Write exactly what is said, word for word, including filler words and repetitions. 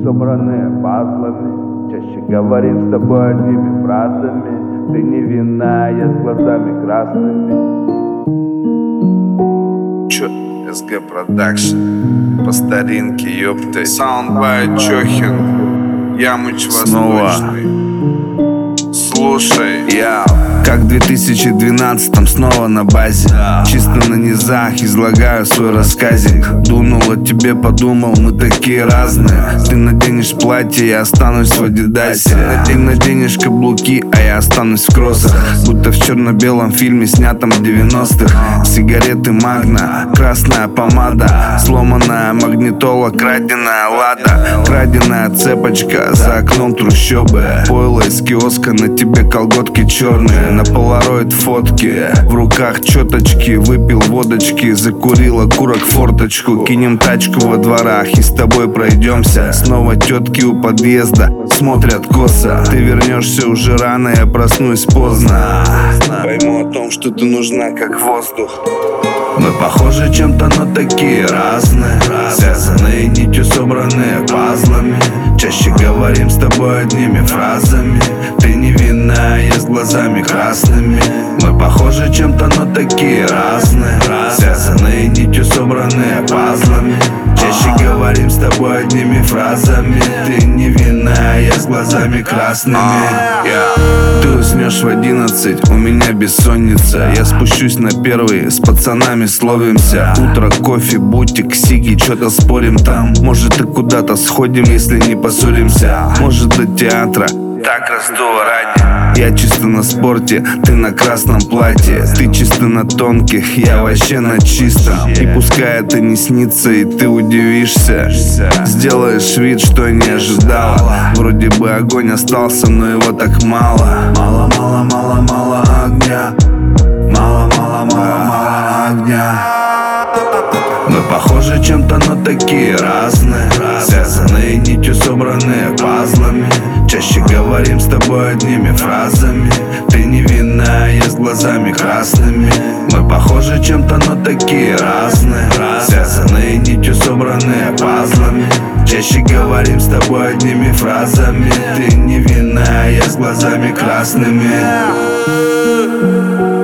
собранные пазлами. Чаще говорим с тобой одними фразами. Ты невинная, с глазами красными. Чё? эс гэ Production. По старинке, ёпты. Soundbite Чохин. Ямыч Восточный. Слушай, я как в две тысячи двенадцатом снова на базе. Чисто на низах излагаю свой рассказик. Дунул о тебе, подумал, мы такие разные. Ты наденешь платье, я останусь в адидасе. Ты наденешь каблуки, а я останусь в кроссах. Будто в черно-белом фильме, снятом в девяностых. Сигареты Магна, красная помада, сломанная магнитола, краденая лада, краденая цепочка за окном трущобы. Пойло из киоска, на тебе колготки черные, на полароид фотки, в руках четочки. Выпил водочки, закурил окурок форточку. Кинем тачку во дворах и с тобой пройдемся. Снова тетки у подъезда смотрят косо. Ты вернешься уже рано, я проснусь поздно. Пойму о том, что ты нужна как воздух. Мы похожи чем-то, но такие разные. Связанные нитью, собранные пазлами. Чаще говорим с тобой одними фразами. Ты невинная, с глазами красными. Мы похожи чем-то, но такие разные. Связанные нитью, собранные пазлами. Чаще говорим с тобой одними фразами. Ты невинная, с глазами красными. yeah. Ты уснешь в одиннадцать, у меня бессонница. Я спущусь на первый, с пацанами словимся. Утро, кофе, бутик, сиги, чё-то спорим там. Может и куда-то сходим, если не поссоримся. Может до театра, так раздуло ради. Я чисто на спорте, ты на красном платье. Ты чисто на тонких, я вообще на чистом. И пускай это не снится, и ты удивишься. Сделаешь вид, что не ожидала. Вроде бы огонь остался, но его так мало. Мало, мало, мало, мало огня. Мало, мало, мало, мало огня. Мы похожи чем-то, но такие разные. Связанные нитью, собранные пазлами. Чаще говорим с тобой одними фразами. Ты невинная, с глазами красными. Мы похожи чем-то, но такие разные. Связанные нитью, собранные пазлами. Чаще говорим с тобой одними фразами. Ты невинная, с глазами красными.